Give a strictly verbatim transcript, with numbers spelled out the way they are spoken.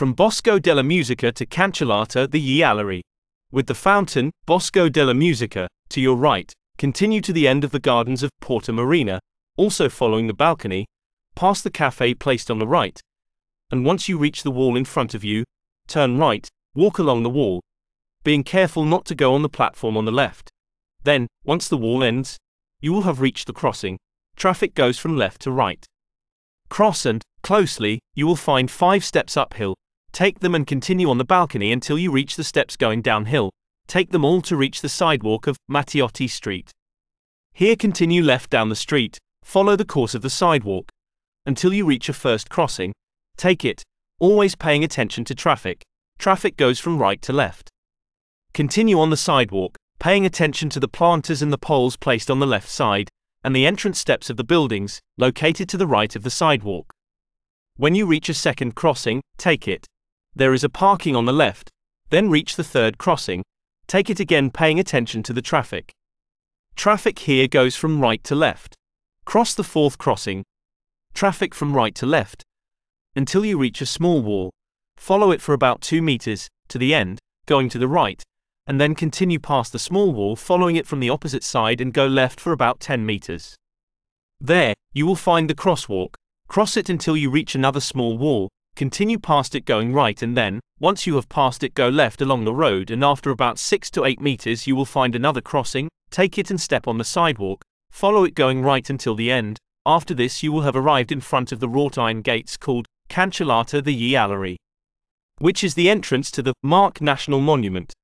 From Bosco della Musica to Cancellata degli Aleri. With the fountain, Bosco della Musica, to your right, continue to the end of the gardens of Porta Marina, also following the balcony, past the cafe placed on the right, and once you reach the wall in front of you, turn right, walk along the wall, being careful not to go on the platform on the left. Then, once the wall ends, you will have reached the crossing. Traffic goes from left to right. Cross and, closely, you will find five steps uphill. Take them and continue on the balcony until you reach the steps going downhill. Take them all to reach the sidewalk of Matteotti Street. Here continue left down the street, follow the course of the sidewalk, until you reach a first crossing. Take it, always paying attention to traffic. Traffic goes from right to left. Continue on the sidewalk, paying attention to the planters and the poles placed on the left side, and the entrance steps of the buildings, located to the right of the sidewalk. When you reach a second crossing, take it. There is a parking on the left. Then reach the third crossing. Take it again, paying attention to the traffic. Traffic here goes from right to left. Cross the fourth crossing. Traffic from right to left. Until you reach a small wall. Follow it for about two meters, to the end, going to the right, and then continue past the small wall, following it from the opposite side and go left for about ten meters. There, you will find the crosswalk. Cross it until you reach another small wall. Continue past it going right, and then, once you have passed it, go left along the road, and after about six to eight meters you will find another crossing. Take it and step on the sidewalk. Follow it going right until the end. After this you will have arrived in front of the wrought iron gates called Cancellata degli Aleri, which is the entrance to the Mark National Monument.